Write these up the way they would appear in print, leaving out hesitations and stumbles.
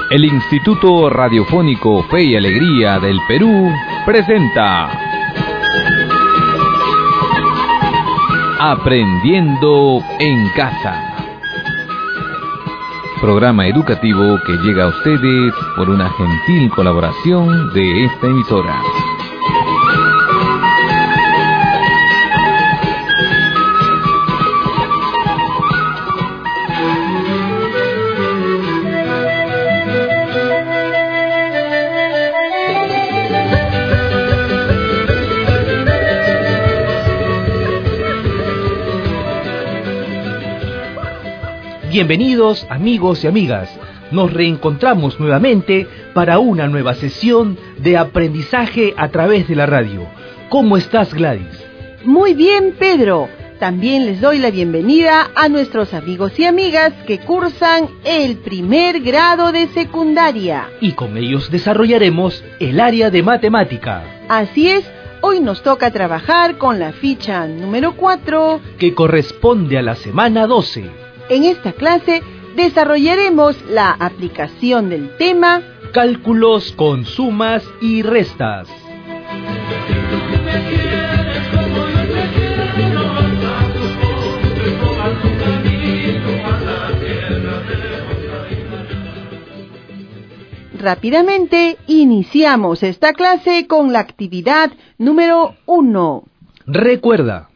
El Instituto Radiofónico Fe y Alegría del Perú presenta Aprendiendo en Casa. Programa educativo que llega a ustedes por una gentil colaboración de esta emisora. Bienvenidos amigos y amigas, nos reencontramos nuevamente para una nueva sesión de aprendizaje a través de la radio. ¿Cómo estás, Gladys? Muy bien, Pedro. También les doy la bienvenida a nuestros amigos y amigas que cursan el primer grado de secundaria. Y con ellos desarrollaremos el área de matemática. Así es, hoy nos toca trabajar con la ficha número 4, que corresponde a la semana 12. En esta clase desarrollaremos la aplicación del tema Cálculos con sumas y restas. Rápidamente iniciamos esta clase con la actividad número 1. Recuerda.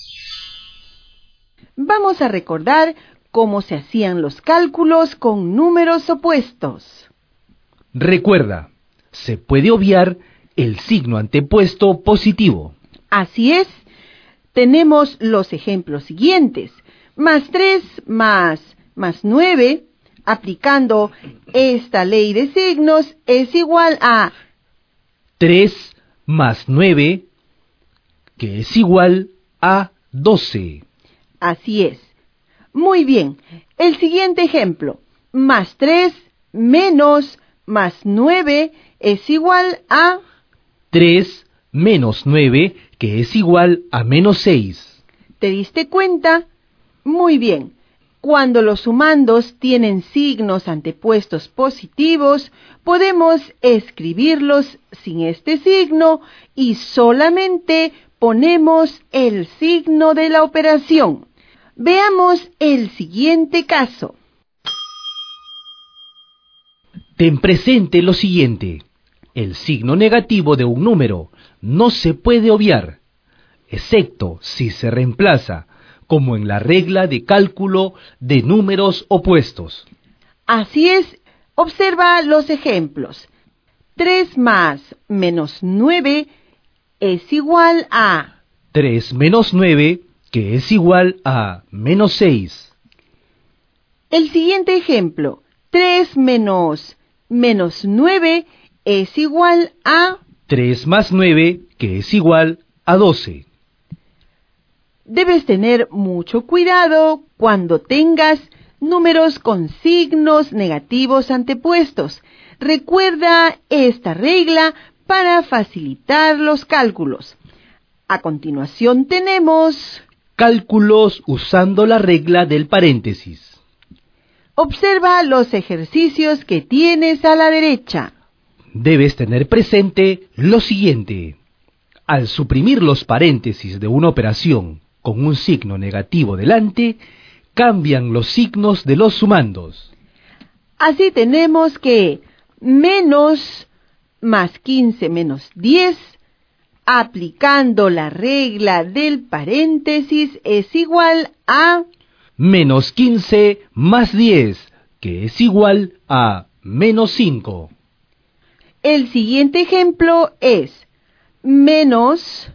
Vamos a recordar cómo se hacían los cálculos con números opuestos. Recuerda, se puede obviar el signo antepuesto positivo. Así es, tenemos los ejemplos siguientes. Más 3 más 9, aplicando esta ley de signos, es igual a 3 más 9, que es igual a 12. Así es. Muy bien. El siguiente ejemplo. Más 3 menos más 9 es igual a 3 menos 9, que es igual a menos 6. ¿Te diste cuenta? Muy bien. Cuando los sumandos tienen signos antepuestos positivos, podemos escribirlos sin este signo y solamente ponemos el signo de la operación. Veamos el siguiente caso. Ten presente lo siguiente. El signo negativo de un número no se puede obviar, excepto si se reemplaza, como en la regla de cálculo de números opuestos. Así es, observa los ejemplos. 3 más menos 9 es igual a 3 menos 9, que es igual a menos 6. El siguiente ejemplo, 3 menos 9 es igual a 3 más 9, que es igual a 12. Debes tener mucho cuidado cuando tengas números con signos negativos antepuestos. Recuerda esta regla para facilitar los cálculos. A continuación tenemos cálculos usando la regla del paréntesis. Observa los ejercicios que tienes a la derecha. Debes tener presente lo siguiente. Al suprimir los paréntesis de una operación con un signo negativo delante, cambian los signos de los sumandos. Así tenemos que menos más 15 menos 10, aplicando la regla del paréntesis, es igual a menos 15 más 10, que es igual a menos 5. El siguiente ejemplo es menos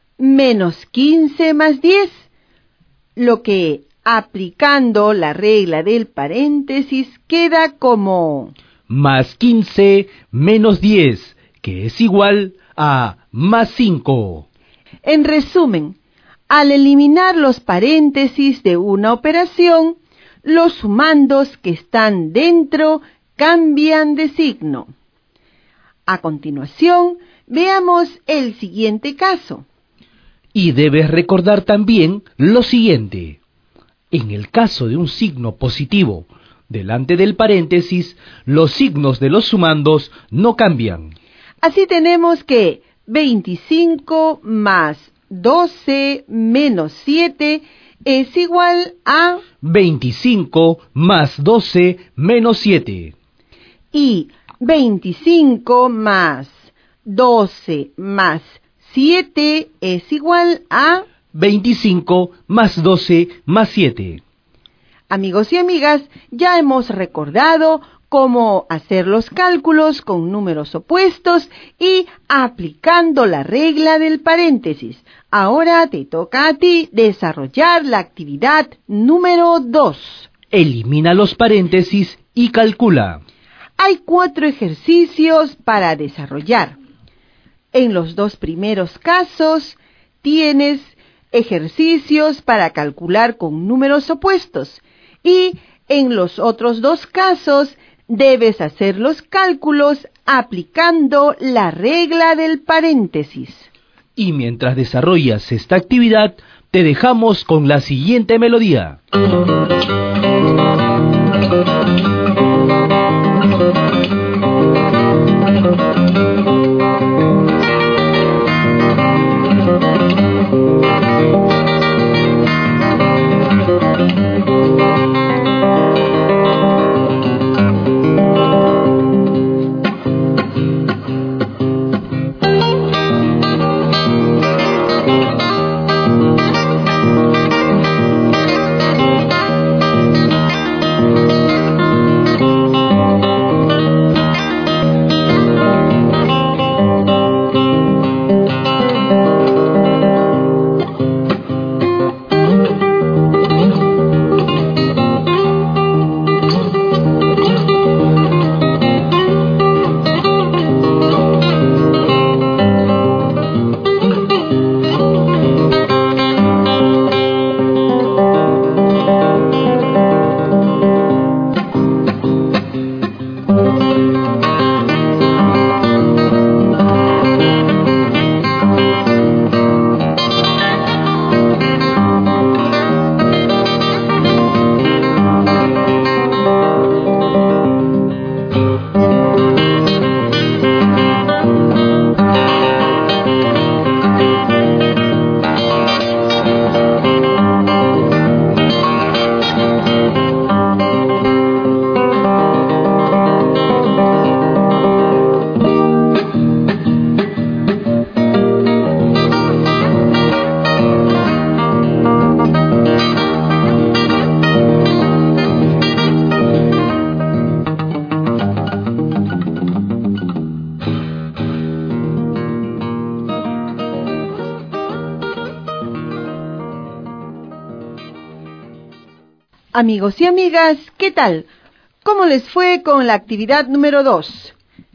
15 más 10, lo que aplicando la regla del paréntesis queda como más 15 menos 10, que es igual a más 5. En resumen, al eliminar los paréntesis de una operación, los sumandos que están dentro cambian de signo. A continuación, veamos el siguiente caso. Y debes recordar también lo siguiente. En el caso de un signo positivo Delante del paréntesis, los signos de los sumandos no cambian. Así tenemos que 25 más 12 menos 7 es igual a 25 más 12 menos 7. Y 25 más 12 más 7 es igual a 25 más 12 más 7. Amigos y amigas, ya hemos recordado cómo hacer los cálculos con números opuestos y aplicando la regla del paréntesis. Ahora te toca a ti desarrollar la actividad número 2. Elimina los paréntesis y calcula. Hay 4 ejercicios para desarrollar. En los 2 primeros casos tienes ejercicios para calcular con números opuestos y en los otros 2 casos debes hacer los cálculos aplicando la regla del paréntesis. Y mientras desarrollas esta actividad, te dejamos con la siguiente melodía. Amigos y amigas, ¿qué tal? ¿Cómo les fue con la actividad número 2?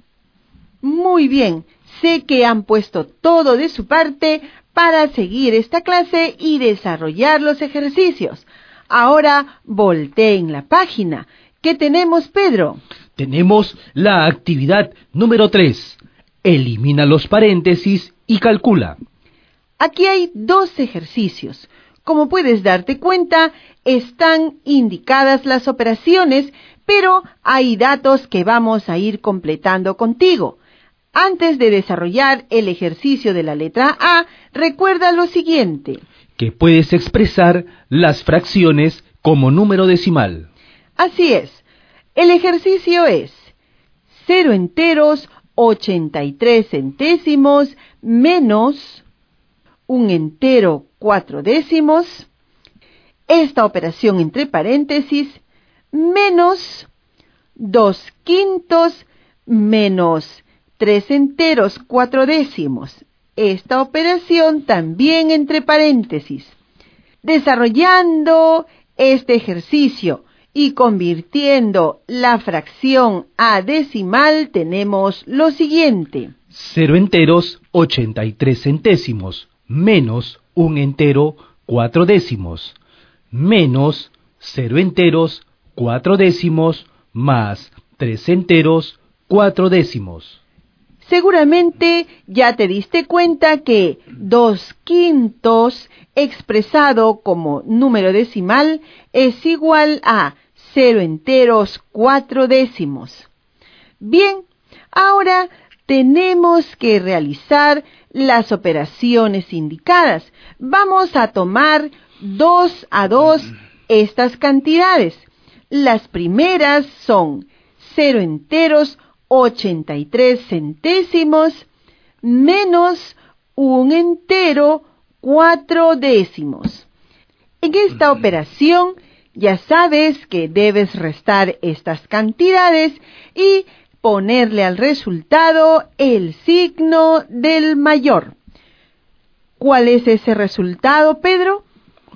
Muy bien, sé que han puesto todo de su parte para seguir esta clase y desarrollar los ejercicios. Ahora volteen la página. ¿Qué tenemos, Pedro? Tenemos la actividad número 3. Elimina los paréntesis y calcula. Aquí hay 2 ejercicios. Como puedes darte cuenta, están indicadas las operaciones, pero hay datos que vamos a ir completando contigo. Antes de desarrollar el ejercicio de la letra A, recuerda lo siguiente. Que puedes expresar las fracciones como número decimal. Así es. El ejercicio es 0 enteros 83 centésimos menos 1 entero 4 décimos. Esta operación entre paréntesis menos 2 quintos menos 3 enteros 4 décimos. Esta operación también entre paréntesis. Desarrollando este ejercicio y convirtiendo la fracción a decimal, tenemos lo siguiente. 0 enteros 83 centésimos menos 1 entero 4 décimos menos 0 enteros 4 décimos más 3 enteros 4 décimos. Seguramente ya te diste cuenta que 2 quintos expresado como número decimal es igual a 0 enteros 4 décimos. Bien, ahora tenemos que realizar las operaciones indicadas. Vamos a tomar 2 a 2 estas cantidades. Las primeras son 0 enteros 83 centésimos menos 1 entero 4 décimos. En esta operación ya sabes que debes restar estas cantidades y ponerle al resultado el signo del mayor. ¿Cuál es ese resultado, Pedro?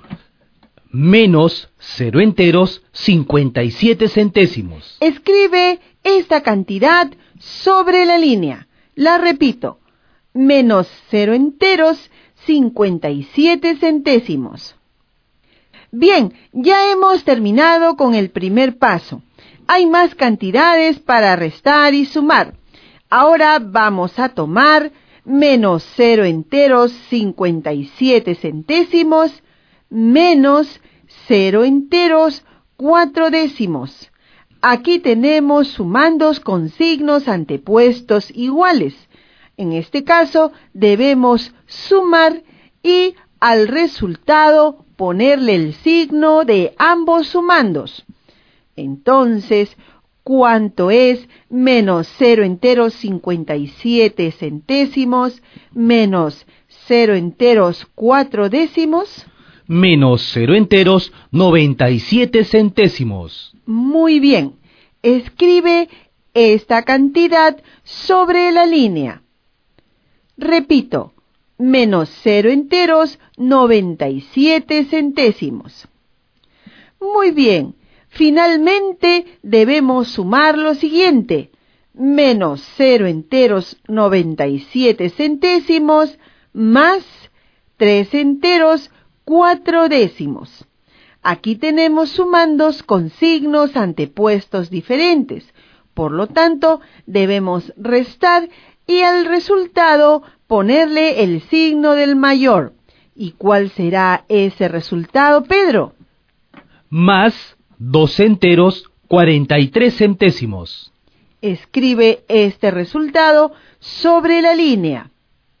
Menos 0 enteros 57 centésimos. Escribe esta cantidad sobre la línea. La repito, menos 0 enteros 57 centésimos. Bien, ya hemos terminado con el primer paso. Hay más cantidades para restar y sumar. Ahora vamos a tomar menos 0 enteros 57 centésimos menos 0 enteros 4 décimos. Aquí tenemos sumandos con signos antepuestos iguales. En este caso debemos sumar y al resultado ponerle el signo de ambos sumandos. Entonces, ¿cuánto es menos 0 enteros 57 centésimos menos 0 enteros 4 décimos? Menos 0 enteros 97 centésimos. Muy bien. Escribe esta cantidad sobre la línea. Repito, menos 0 enteros 97 centésimos. Muy bien. Finalmente debemos sumar lo siguiente. Menos 0 enteros 97 centésimos más 3 enteros 4 décimos. Aquí tenemos sumandos con signos antepuestos diferentes. Por lo tanto, debemos restar y al resultado ponerle el signo del mayor. ¿Y cuál será ese resultado, Pedro? Más 2 enteros 43 centésimos. Escribe este resultado sobre la línea.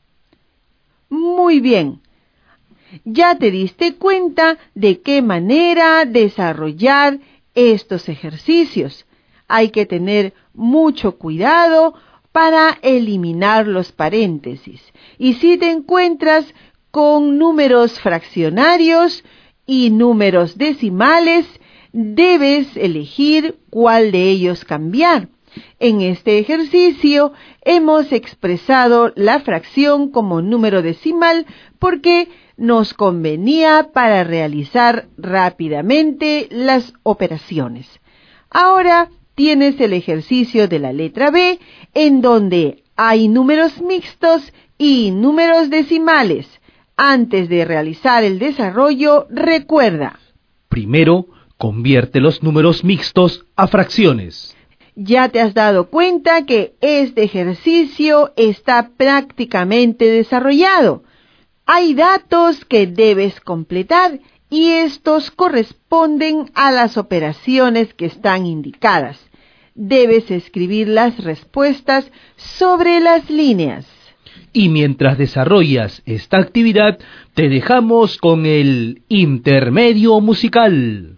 Muy bien. Ya te diste cuenta de qué manera desarrollar estos ejercicios. Hay que tener mucho cuidado para eliminar los paréntesis. Y si te encuentras con números fraccionarios y números decimales, debes elegir cuál de ellos cambiar. En este ejercicio hemos expresado la fracción como número decimal porque nos convenía para realizar rápidamente las operaciones. Ahora tienes el ejercicio de la letra B, en donde hay números mixtos y números decimales. Antes de realizar el desarrollo, recuerda. Primero, convierte los números mixtos a fracciones. Ya te has dado cuenta que este ejercicio está prácticamente desarrollado. Hay datos que debes completar y estos corresponden a las operaciones que están indicadas. Debes escribir las respuestas sobre las líneas. Y mientras desarrollas esta actividad, te dejamos con el intermedio musical.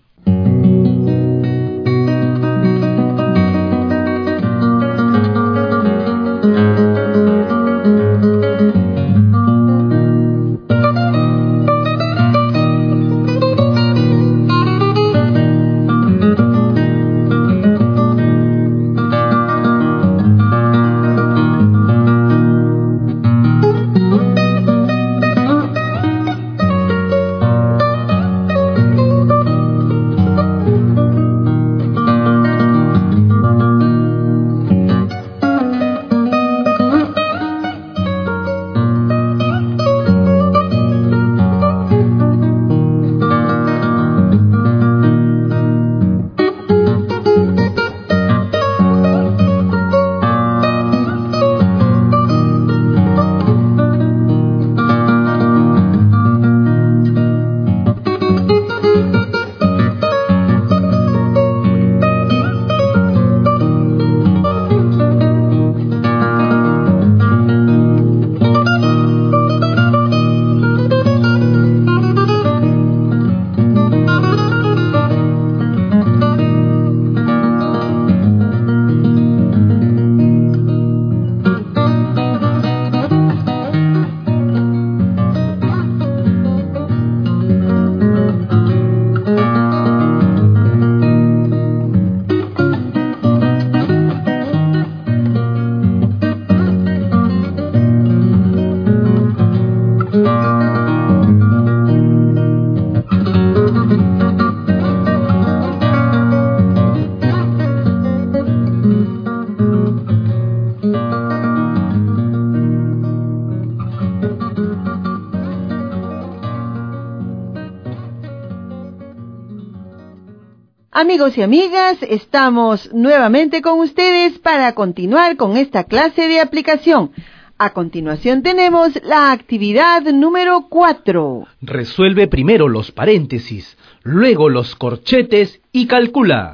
Amigos y amigas, estamos nuevamente con ustedes para continuar con esta clase de aplicación. A continuación tenemos la actividad número 4. Resuelve primero los paréntesis, luego los corchetes y calcula.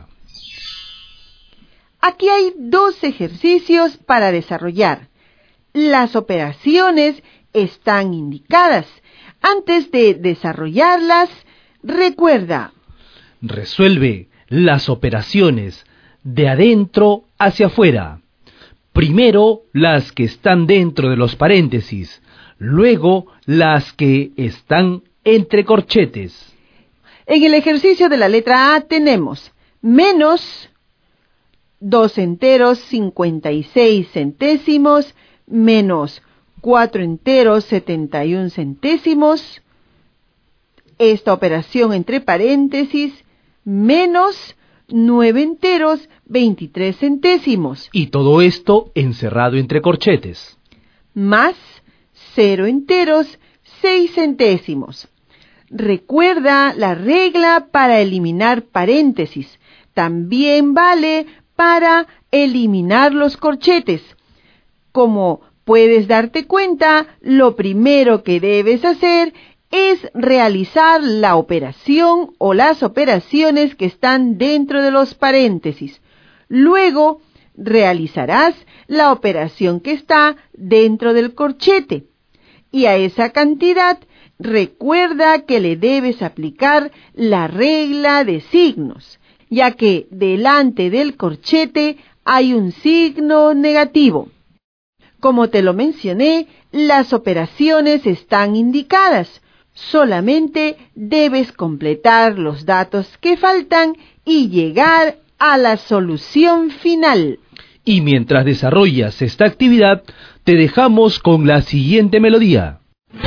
Aquí hay 2 ejercicios para desarrollar. Las operaciones están indicadas. Antes de desarrollarlas, recuerda: Resuelve las operaciones de adentro hacia afuera. Primero las que están dentro de los paréntesis, luego las que están entre corchetes. En el ejercicio de la letra A tenemos menos 2 enteros 56 centésimos menos 4 enteros 71 centésimos. Esta operación entre paréntesis menos 9 enteros 23 centésimos. Y todo esto encerrado entre corchetes. Más 0 enteros 6 centésimos. Recuerda la regla para eliminar paréntesis. También vale para eliminar los corchetes. Como puedes darte cuenta, lo primero que debes hacer es realizar la operación o las operaciones que están dentro de los paréntesis. Luego realizarás la operación que está dentro del corchete. Y a esa cantidad recuerda que le debes aplicar la regla de signos, ya que delante del corchete hay un signo negativo. Como te lo mencioné, las operaciones están indicadas. Solamente debes completar los datos que faltan y llegar a la solución final. Y mientras desarrollas esta actividad, te dejamos con la siguiente melodía.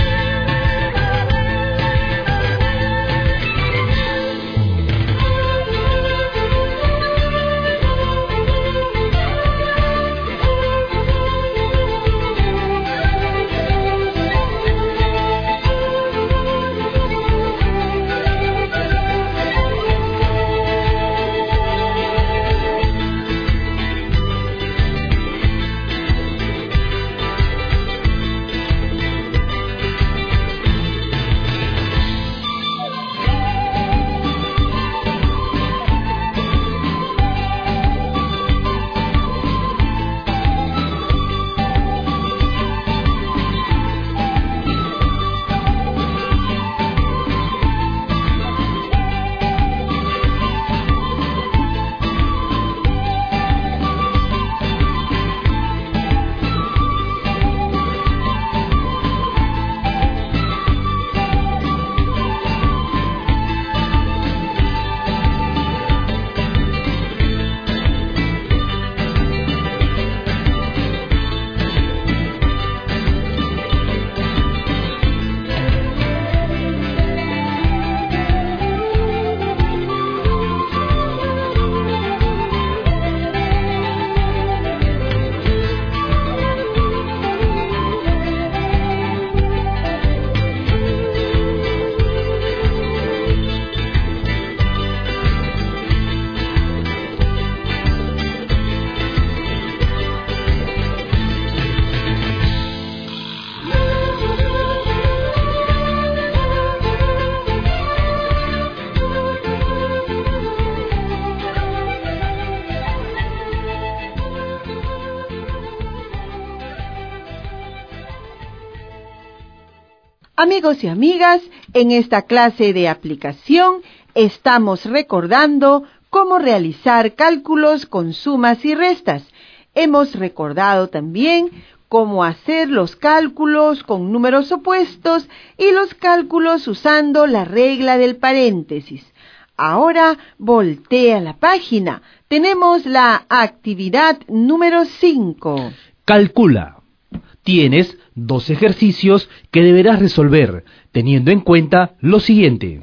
Amigos y amigas, en esta clase de aplicación estamos recordando cómo realizar cálculos con sumas y restas. Hemos recordado también cómo hacer los cálculos con números opuestos y los cálculos usando la regla del paréntesis. Ahora voltea la página. Tenemos la actividad número 5. Calcula. Tienes 2 ejercicios que deberás resolver, teniendo en cuenta lo siguiente.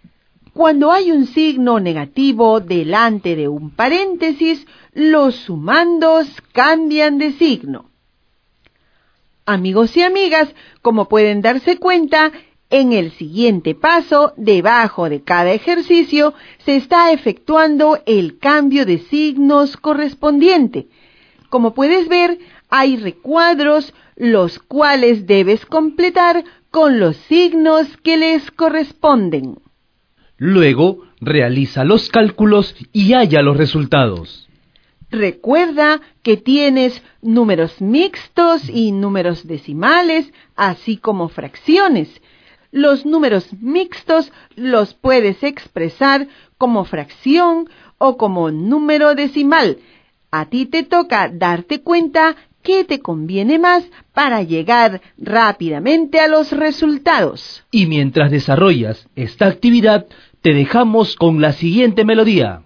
Cuando hay un signo negativo delante de un paréntesis, los sumandos cambian de signo. Amigos y amigas, como pueden darse cuenta, En el siguiente paso, debajo de cada ejercicio, se está efectuando el cambio de signos correspondiente. Como puedes ver, hay recuadros, los cuales debes completar con los signos que les corresponden. Luego, realiza los cálculos y halla los resultados. Recuerda que tienes números mixtos y números decimales, así como fracciones. Los números mixtos los puedes expresar como fracción o como número decimal. A ti te toca darte cuenta qué te conviene más para llegar rápidamente a los resultados. Y mientras desarrollas esta actividad, te dejamos con la siguiente melodía.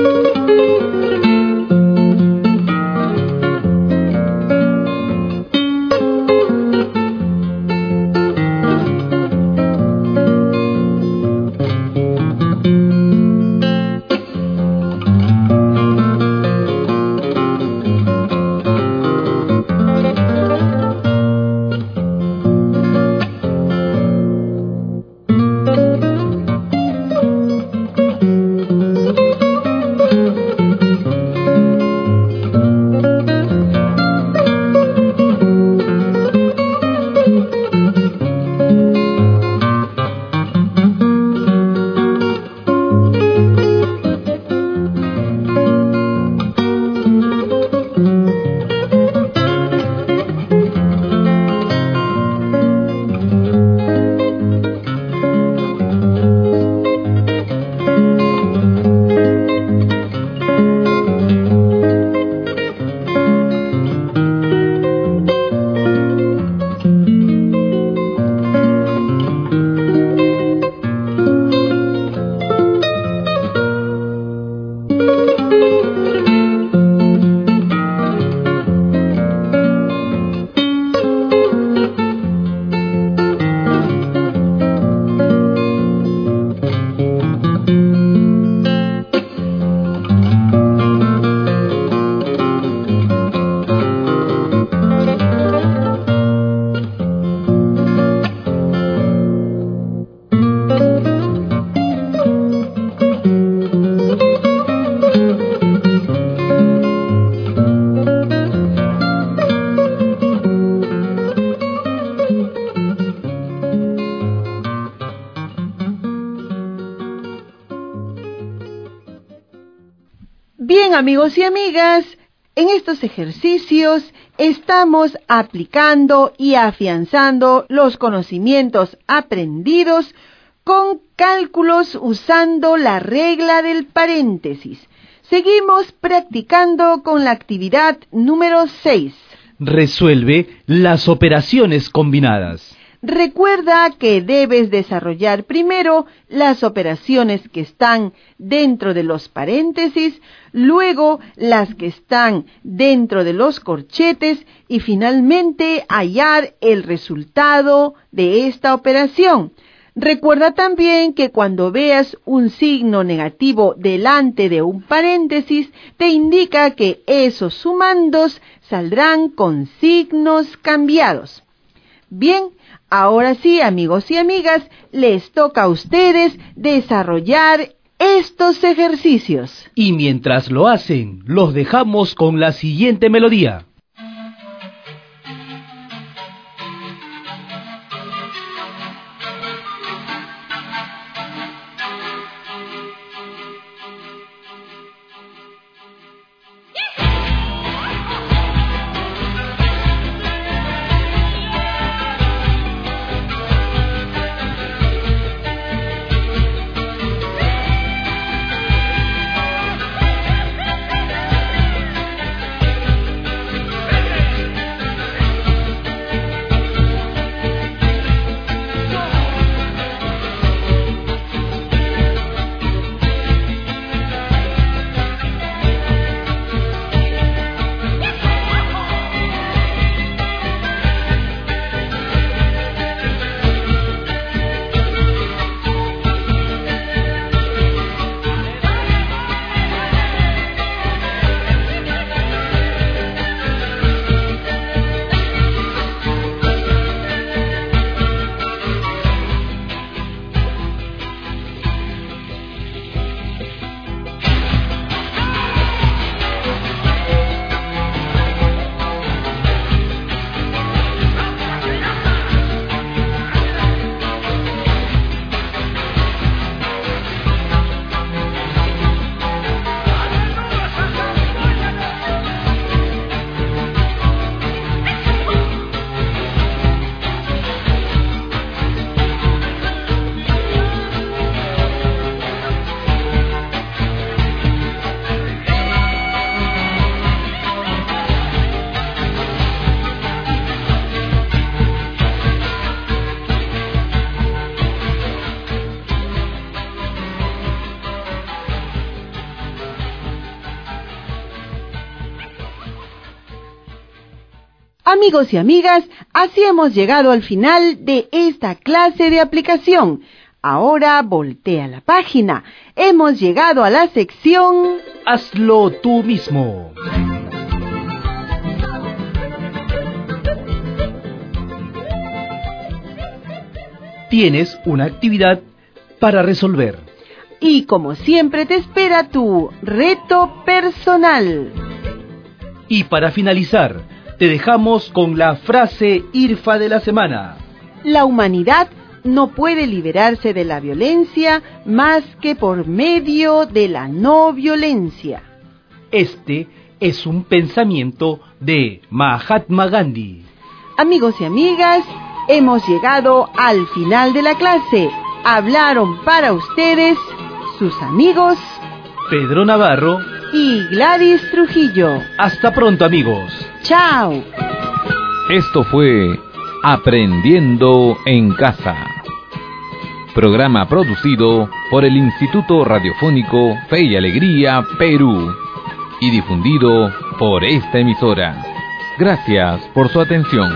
Bien, amigos y amigas, en estos ejercicios estamos aplicando y afianzando los conocimientos aprendidos con cálculos usando la regla del paréntesis. Seguimos practicando con la actividad número 6. Resuelve las operaciones combinadas. Recuerda que debes desarrollar primero las operaciones que están dentro de los paréntesis, luego las que están dentro de los corchetes y finalmente hallar el resultado de esta operación. Recuerda también que cuando veas un signo negativo delante de un paréntesis, te indica que esos sumandos saldrán con signos cambiados. Bien, ahora sí, amigos y amigas, les toca a ustedes desarrollar estos ejercicios. Y mientras lo hacen, los dejamos con la siguiente melodía. Amigos y amigas, así hemos llegado al final de esta clase de aplicación. Ahora voltea la página. Hemos llegado a la sección Hazlo tú mismo. Tienes una actividad para resolver. Y como siempre te espera tu reto personal. Y para finalizar, te dejamos con la frase IRFA de la semana. La humanidad no puede liberarse de la violencia más que por medio de la no violencia. Este es un pensamiento de Mahatma Gandhi. Amigos y amigas, hemos llegado al final de la clase. Hablaron para ustedes sus amigos Pedro Navarro y Gladys Trujillo. Hasta pronto, amigos. ¡Chao! Esto fue Aprendiendo en Casa. Programa producido por el Instituto Radiofónico Fe y Alegría, Perú, y difundido por esta emisora. Gracias por su atención.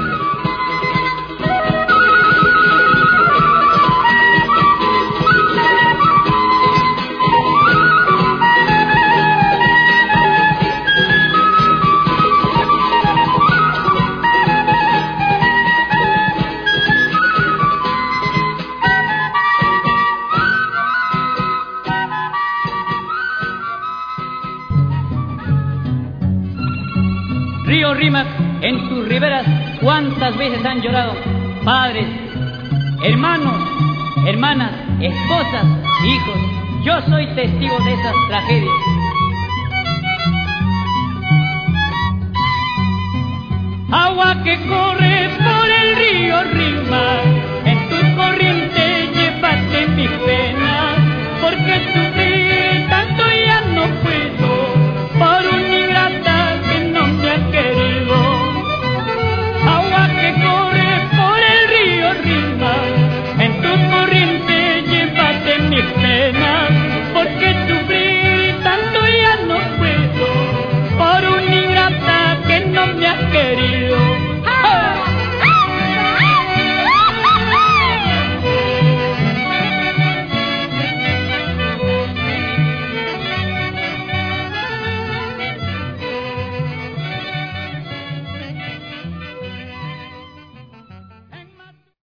Río Rímac, en tus riberas, ¿cuántas veces han llorado padres, hermanos, hermanas, esposas, hijos? Yo soy testigo de esas tragedias. Agua que corre por el río Rímac,